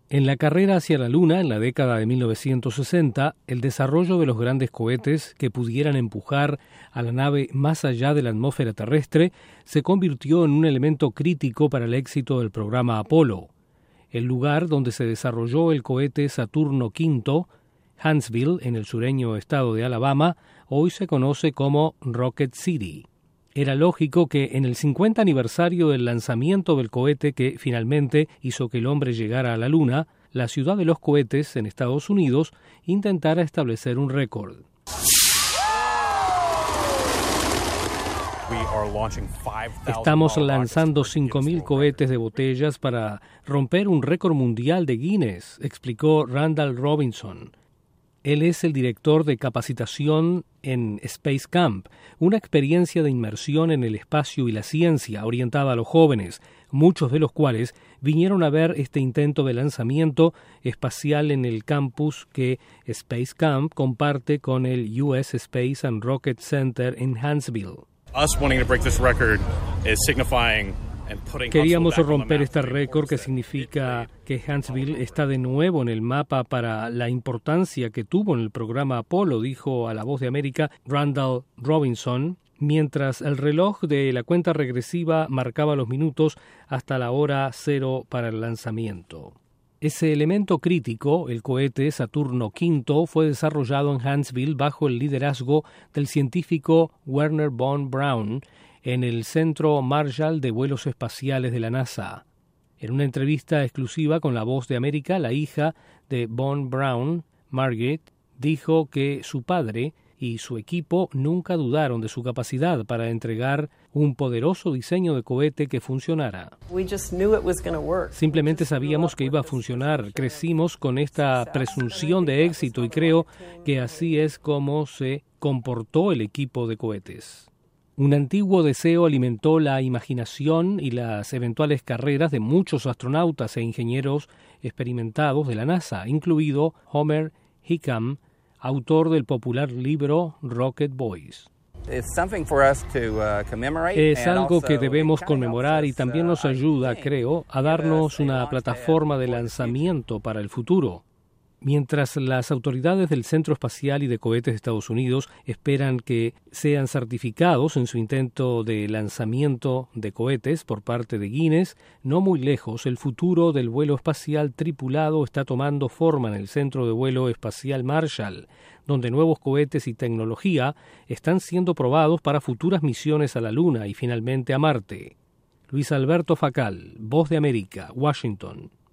En la carrera hacia la Luna, en la década de 1960, el desarrollo de los grandes cohetes que pudieran empujar a la nave más allá de la atmósfera terrestre se convirtió en un elemento crítico para el éxito del programa Apolo. El lugar donde se desarrolló el cohete Saturno V, Huntsville, en el sureño estado de Alabama, hoy se conoce como Rocket City. Era lógico que en el 50 aniversario del lanzamiento del cohete que finalmente hizo que el hombre llegara a la Luna, la ciudad de los cohetes en Estados Unidos intentara establecer un récord. Estamos lanzando 5.000 cohetes de botellas para romper un récord mundial de Guinness, explicó Randall Robinson. Él es el director de capacitación en Space Camp, una experiencia de inmersión en el espacio y la ciencia orientada a los jóvenes, muchos de los cuales vinieron a ver este intento de lanzamiento espacial en el campus que Space Camp comparte con el US Space and Rocket Center en Huntsville. Queríamos romper este récord, que significa que Huntsville está de nuevo en el mapa para la importancia que tuvo en el programa Apolo, dijo a La Voz de América Randall Robinson, mientras el reloj de la cuenta regresiva marcaba los minutos hasta la hora cero para el lanzamiento. Ese elemento crítico, el cohete Saturno V, fue desarrollado en Huntsville bajo el liderazgo del científico Wernher von Braun, en el Centro Marshall de Vuelos Espaciales de la NASA. En una entrevista exclusiva con La Voz de América, la hija de von Braun, Margaret, dijo que su padre y su equipo nunca dudaron de su capacidad para entregar un poderoso diseño de cohete que funcionara. Simplemente sabíamos que iba a funcionar. Crecimos con esta presunción de éxito y creo que así es como se comportó el equipo de cohetes. Un antiguo deseo alimentó la imaginación y las eventuales carreras de muchos astronautas e ingenieros experimentados de la NASA, incluido Homer Hickam, autor del popular libro Rocket Boys. Es algo que debemos conmemorar y también nos ayuda, creo, a darnos una plataforma de lanzamiento para el futuro. Mientras las autoridades del Centro Espacial y de Cohetes de Estados Unidos esperan que sean certificados en su intento de lanzamiento de cohetes por parte de Guinness, no muy lejos, el futuro del vuelo espacial tripulado está tomando forma en el Centro de Vuelo Espacial Marshall, donde nuevos cohetes y tecnología están siendo probados para futuras misiones a la Luna y finalmente a Marte. Luis Alberto Facal, Voz de América, Washington.